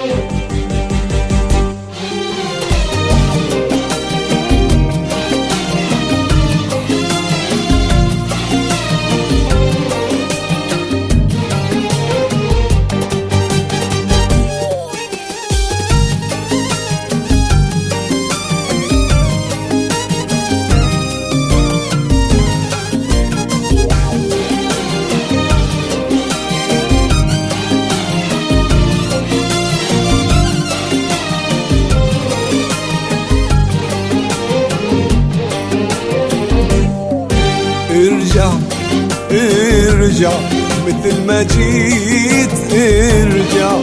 ارجع مثل ما جيت، ارجع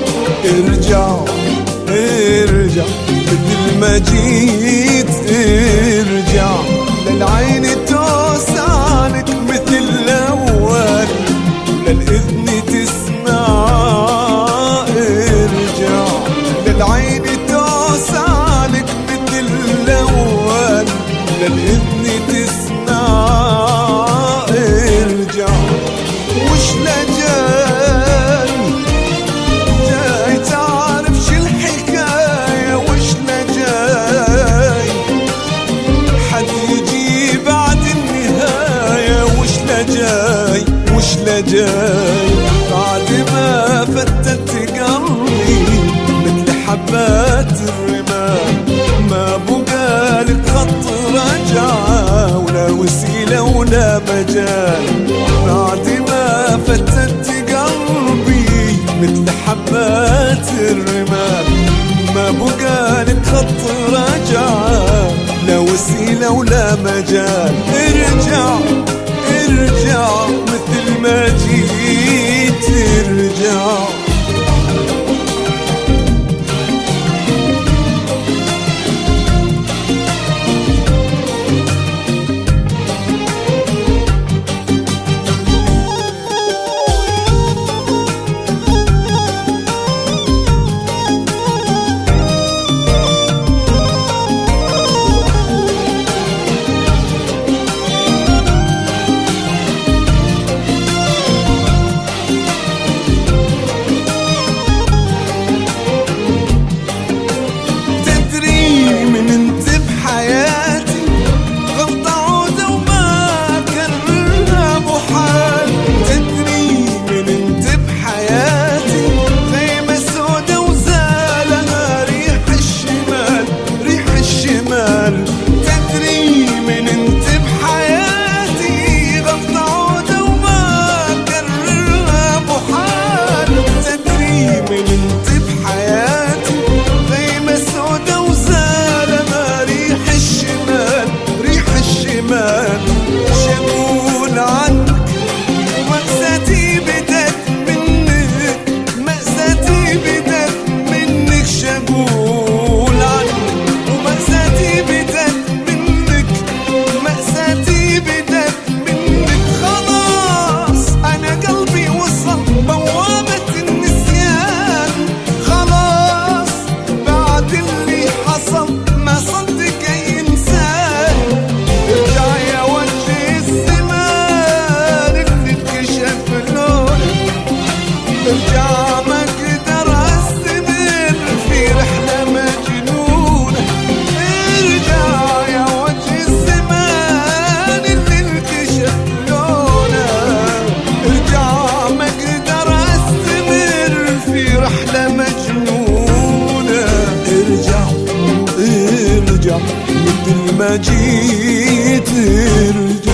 مثل ما جيت، ارجع للعين توسعلك مثل الأول، للإذن تسمع. ارجع للعين توسعلك مثل الأول، للإذن تسمع. وش لجاي جاي تعرف شو الحكاية؟ وش لجاي حد يجي بعد النهاية؟ وش لجاي بعد ما فتت قلبي مثل حبات الرمال، ما بقالك خط رجعة ولا وسيلة ولا مجال. بعد ما فتت قلبي مثل حبات الرمال، ما بقالك خط رجعة لا وسيلة ولا مجال. ارجع مثل ما جيت، ارجع. مثل ما جيت، ارجع